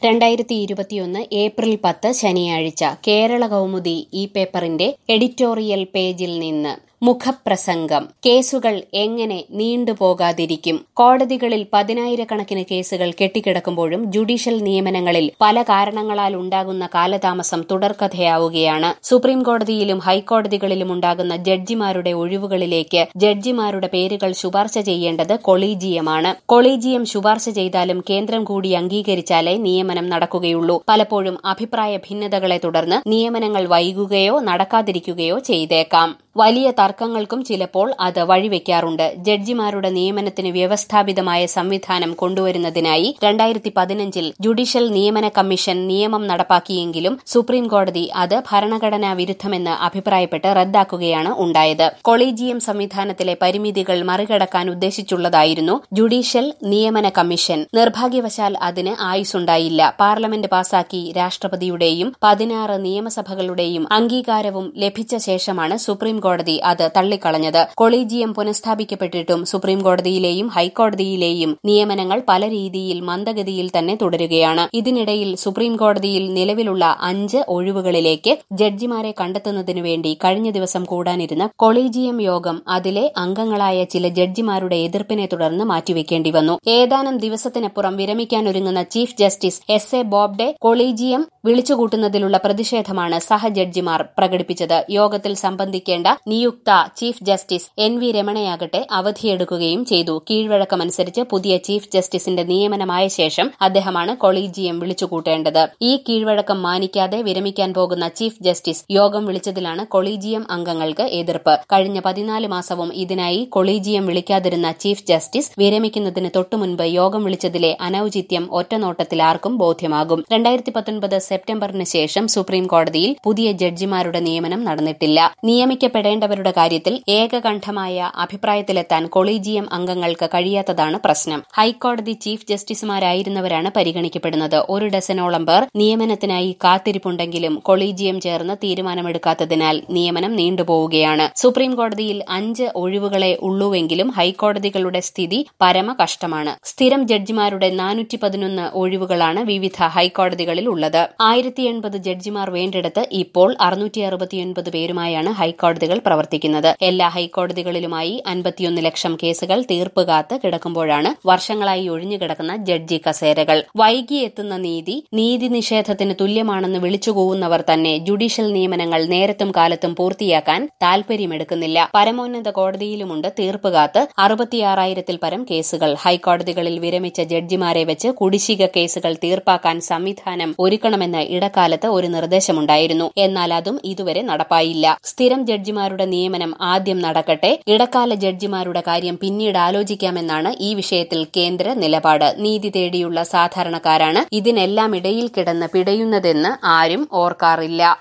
2021 April 10 ശനിയാഴ്ച കേരള കൗമുദി ഈ പേപ്പറിന്റെ എഡിറ്റോറിയൽ പേജിൽ നിന്ന് മുഖപ്രസംഗം. കേസുകൾ എങ്ങനെ നീണ്ടുപോകാതിരിക്കും? കോടതികളിൽ പതിനായിരക്കണക്കിന് കേസുകൾ കെട്ടിക്കിടക്കുമ്പോഴും ജുഡീഷ്യൽ നിയമനങ്ങളിൽ പല കാരണങ്ങളാൽ ഉണ്ടാകുന്ന കാലതാമസം തുടർക്കഥയാവുകയാണ്. സുപ്രീം കോടതിയിലും ഹൈക്കോടതികളിലും ഉണ്ടാകുന്ന ജഡ്ജിമാരുടെ ഒഴിവുകളിലേക്ക് ജഡ്ജിമാരുടെ പേരുകൾ ശുപാർശ ചെയ്യേണ്ടത് കൊളീജിയമാണ്. കൊളീജിയം ശുപാർശ ചെയ്താലും കേന്ദ്രം കൂടി അംഗീകരിച്ചാലേ നിയമനം നടക്കുകയുള്ളൂ. പലപ്പോഴും അഭിപ്രായ ഭിന്നതകളെ തുടർന്ന് നിയമനങ്ങൾ വൈകുകയോ നടക്കാതിരിക്കുകയോ ചെയ്തേക്കാം. വലിയ തർക്കങ്ങൾക്കും ചിലപ്പോൾ അത് വഴിവെക്കാറുണ്ട്. ജഡ്ജിമാരുടെ നിയമനത്തിന് വ്യവസ്ഥാപിതമായ സംവിധാനം കൊണ്ടുവരുന്നതിനായി 2015 ജുഡീഷ്യൽ നിയമന കമ്മീഷൻ നിയമം നടപ്പാക്കിയെങ്കിലും സുപ്രീം കോടതി അത് ഭരണഘടനാ വിരുദ്ധമെന്ന് അഭിപ്രായപ്പെട്ട് റദ്ദാക്കുകയാണ് ഉണ്ടായത്. കൊളീജിയം സംവിധാനത്തിലെ പരിമിതികൾ മറികടക്കാൻ ഉദ്ദേശിച്ചുള്ളതായിരുന്നു ജുഡീഷ്യൽ നിയമന കമ്മീഷൻ. നിർഭാഗ്യവശാൽ അതിന് ആയുസ്സുണ്ടായില്ല. പാർലമെന്റ് പാസാക്കി രാഷ്ട്രപതിയുടെയും 16 നിയമസഭകളുടെയും അംഗീകാരവും ലഭിച്ച ശേഷമാണ് സുപ്രീം കോടതി അത് തള്ളിക്കളഞ്ഞത്. കൊളീജിയം പുനഃസ്ഥാപിക്കപ്പെട്ടിട്ടും സുപ്രീം കോടതിയിലെയും ഹൈക്കോടതിയിലെയും നിയമനങ്ങൾ പല രീതിയിൽ മന്ദഗതിയിൽ തന്നെ തുടരുകയാണ്. ഇതിനിടയിൽ സുപ്രീം കോടതിയിൽ നിലവിലുള്ള 5 ഒഴിവുകളിലേക്ക് ജഡ്ജിമാരെ കണ്ടെത്തുന്നതിനു വേണ്ടി കഴിഞ്ഞ ദിവസം കൂടാനിരുന്ന കൊളീജിയം യോഗം അതിലെ അംഗങ്ങളായ ചില ജഡ്ജിമാരുടെ എതിർപ്പിനെ തുടർന്ന് മാറ്റിവെക്കേണ്ടി വന്നു. ഏതാനും ദിവസത്തിനപ്പുറം വിരമിക്കാനൊരുങ്ങുന്ന chief justice S A. Bobde collegium വിളിച്ചുകൂട്ടുന്നതിലുള്ള പ്രതിഷേധമാണ് സഹജഡ്ജിമാർ പ്രകടിപ്പിച്ചത്. യോഗത്തിൽ സംബന്ധിക്കേണ്ട നിയുക്ത ചീഫ് ജസ്റ്റിസ് എൻ.വി. രമണയാകട്ടെ അവധിയെടുക്കുകയും ചെയ്തു. കീഴ്വഴക്കമനുസരിച്ച് പുതിയ ചീഫ് ജസ്റ്റിസിന്റെ നിയമനമായ ശേഷം അദ്ദേഹമാണ് കൊളീജിയം വിളിച്ചുകൂട്ടേണ്ടത്. ഈ കീഴ്വഴക്കം മാനിക്കാതെ വിരമിക്കാൻ പോകുന്ന ചീഫ് ജസ്റ്റിസ് യോഗം വിളിച്ചതിലാണ് കൊളീജിയം അംഗങ്ങൾക്ക് എതിർപ്പ്. കഴിഞ്ഞ 14 മാസവും ഇതിനായി കൊളീജിയം വിളിക്കാതിരുന്ന ചീഫ് ജസ്റ്റിസ് വിരമിക്കുന്നതിന് തൊട്ടുമുൻപ് യോഗം വിളിച്ചതിലെ അനൌചിത്യം ഒറ്റനോട്ടത്തിൽ ആർക്കും ബോധ്യമാകും. 2019 സെപ്റ്റംബറിന് ശേഷം സുപ്രീം കോടതിയിൽ പുതിയ ജഡ്ജിമാരുടെ നിയമനം നടന്നിട്ടില്ല. നിയമിക്കപ്പെടേണ്ടവരുടെ കാര്യത്തിൽ ഏകകണ്ഠമായ അഭിപ്രായത്തിലെത്താൻ കൊളീജിയം അംഗങ്ങൾക്ക് കഴിയാത്തതാണ് പ്രശ്നം. ഹൈക്കോടതി ചീഫ് ജസ്റ്റിസുമാരായിരുന്നവരാണ് പരിഗണിക്കപ്പെടുന്നത്. 1 ഡസനോളം പേർ നിയമനത്തിനായി കാത്തിരിപ്പുണ്ടെങ്കിലും കൊളീജിയം ചേർന്ന് തീരുമാനമെടുക്കാത്തതിനാൽ നിയമനം നീണ്ടുപോവുകയാണ്. സുപ്രീം കോടതിയിൽ 5 ഒഴിവുകളെ ഉള്ളൂവെങ്കിലും ഹൈക്കോടതികളുടെ സ്ഥിതി പരമ കഷ്ടമാണ്. സ്ഥിരം ജഡ്ജിമാരുടെ 411 ഒഴിവുകളാണ് വിവിധ ഹൈക്കോടതികളിൽ ഉള്ളത്. 1080 ജഡ്ജിമാർ വേണ്ടിടത്ത് ഇപ്പോൾ 669 പേരുമായാണ് ഹൈക്കോടതികൾ പ്രവർത്തിക്കുന്നത്. എല്ലാ ഹൈക്കോടതികളിലുമായി 51 ലക്ഷം കേസുകൾ തീർപ്പുകാത്ത് കിടക്കുമ്പോഴാണ് വർഷങ്ങളായി ഒഴിഞ്ഞുകിടക്കുന്ന ജഡ്ജി കസേരകൾ. വൈകിയെത്തുന്ന നീതി നിഷേധത്തിന് തുല്യമാണെന്ന് വിളിച്ചുകൂവുന്നവർ തന്നെ ജുഡീഷ്യൽ നിയമനങ്ങൾ നേരത്തും കാലത്തും പൂർത്തിയാക്കാൻ താൽപര്യമെടുക്കുന്നില്ല. പരമോന്നത കോടതിയിലുമുണ്ട് തീർപ്പുകാത്ത് 66,000-ൽ പരം കേസുകൾ. ഹൈക്കോടതികളിൽ വിരമിച്ച ജഡ്ജിമാരെ വെച്ച് കുടിശ്ശിക കേസുകൾ തീർപ്പാക്കാൻ സംവിധാനം ഒരുക്കണമെന്ന് ഇടക്കാലത്ത് ഒരു നിർദ്ദേശമുണ്ടായിരുന്നു. എന്നാൽ അതും ഇതുവരെ നടപ്പായില്ല. സ്ഥിരം ജഡ്ജിമാരുടെ നിയമനം ആദ്യം നടക്കട്ടെ, ഇടക്കാല ജഡ്ജിമാരുടെ കാര്യം പിന്നീട് ആലോചിക്കാമെന്നാണ് ഈ വിഷയത്തിൽ കേന്ദ്ര നിലപാട്. നീതി തേടിയുള്ള സാധാരണക്കാരാണ് ഇതിനെല്ലാം ഇടയിൽ കിടന്ന് പിടയുന്നതെന്ന് ആരും ഓർക്കാറില്ല.